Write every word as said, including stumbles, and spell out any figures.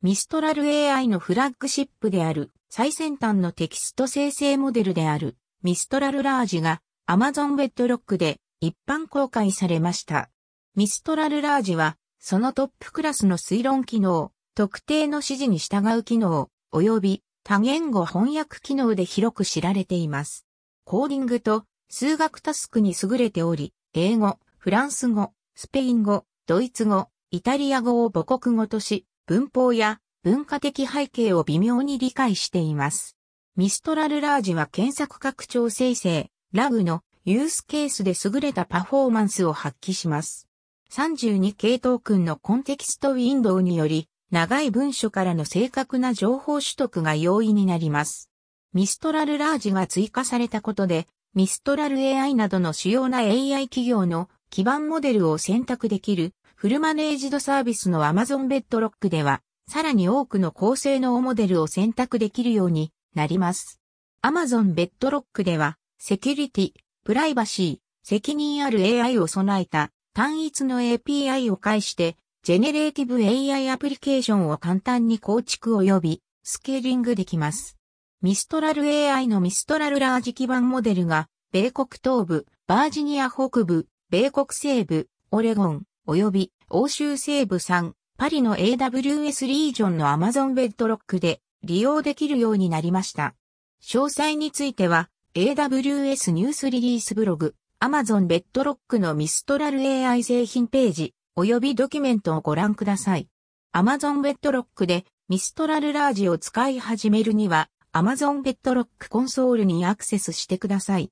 ミストラル エーアイ のフラッグシップである最先端のテキスト生成モデルであるミストラルラージが Amazon Bedrock で一般公開されました。ミストラルラージはそのトップクラスの推論機能、特定の指示に従う機能、及び多言語翻訳機能で広く知られています。コーディングと数学タスクに優れており、英語、フランス語、スペイン語、ドイツ語、イタリア語を母国語とし、文法や文化的背景を微妙に理解しています。ミストラルラージは検索拡張生成、ラグのユースケースで優れたパフォーマンスを発揮します。さんじゅうにケートークンのコンテキストウィンドウにより、長い文書からの正確な情報取得が容易になります。ミストラルラージが追加されたことで、ミストラル エーアイ などの主要な エーアイ 企業の基盤モデルを選択できるフルマネージドサービスの Amazon Bedrock では、さらに多くの高性能モデルを選択できるようになります。Amazon Bedrock では、セキュリティ、プライバシー、責任ある エーアイ を備えた単一の エーピーアイ を介して、ジェネレーティブ エーアイ アプリケーションを簡単に構築及びスケーリングできます。ミストラル エーアイ のミストラルラージ基盤モデルが、米国東部、バージニア北部、米国西部、オレゴン、及び欧州西部さん、パリの エーダブリューエス リージョンの Amazon Bedrock で利用できるようになりました。詳細については、エーダブリューエス ニュースリリースブログ、Amazon Bedrock のミストラル エーアイ 製品ページ、及びドキュメントをご覧ください。Amazon Bedrock でミストラルラージを使い始めるには、Amazon Bedrock コンソールにアクセスしてください。